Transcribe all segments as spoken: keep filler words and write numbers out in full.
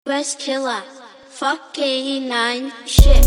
West Killer, fuck eighty-nine, shit.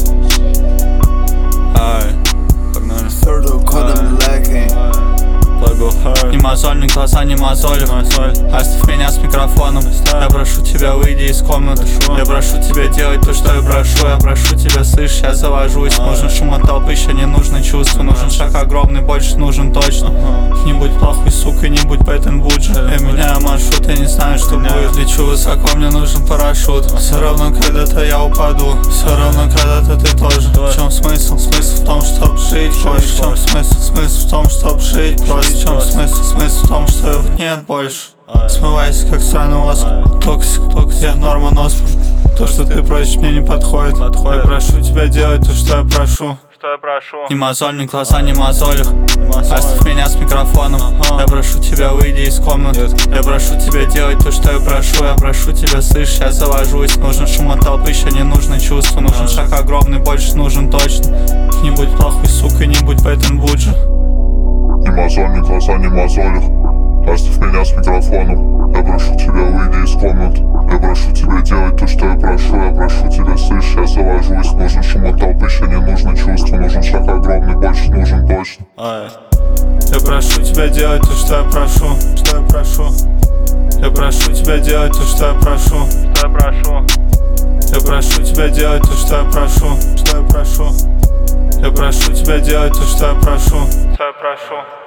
Ай, погнали. Third кодом лайкай. Не мозольник, глаза не мозоль. Оставь меня с микрофоном. Я прошу тебя, выйди из комнаты. Я прошу тебя делать то, что я прошу. Я прошу тебя, слышь, я завожусь. Нужен шум от толпы, еще не нужно чувства. Нужен шаг огромный, больше нужен точно. Не будь плохой сукой, не будь Пейтон Буджи. Я меняю маршрут, я не знаю, что будет. Лечу высоко, мне нужен парашют. Все равно когда-то я упаду. Все равно когда-то ты тоже. В чем смысл? Смысл в том, чтоб жить проще. В чем смысл? Смысл в том, чтоб жить проще. В чем смысл? Смысл в том, что его нет больше. Смывайся, как сраный воск. Токсик, токсик, норма нос. То, что ты просишь, мне не подходит. Я прошу тебя делать то, что я прошу. Что я прошу? Не мозольник, глаза не мозолях. Оставь меня с микрофоном. Я прошу тебя, выйди из комнаты. Я прошу тебя делать то, что я прошу. Я прошу тебя, слышь, я завожусь. Нужен шум от толпы, еще не нужно чувства. Нужен шаг огромный, больше нужен точно. Не будь плохой сукой, не будь Пейтон Буджи. Не мозольник, глаза не мозолях. Оставь меня с микрофоном. Я прошу тебя, выйди из комнаты. Я прошу тебя делать то, что я прошу. Я прошу тебя, слышь, я завожусь. Нужен шум от толпы, еще не нужно чувства. Нужен шаг огромный, больше нужен точно. Я прошу тебя делать то, что я прошу. Что я прошу. Я прошу тебя делать то, что я прошу. Что я прошу? Я прошу тебя делать то, что я прошу. Что я прошу. Я прошу тебя делать то, что я прошу. Что я прошу?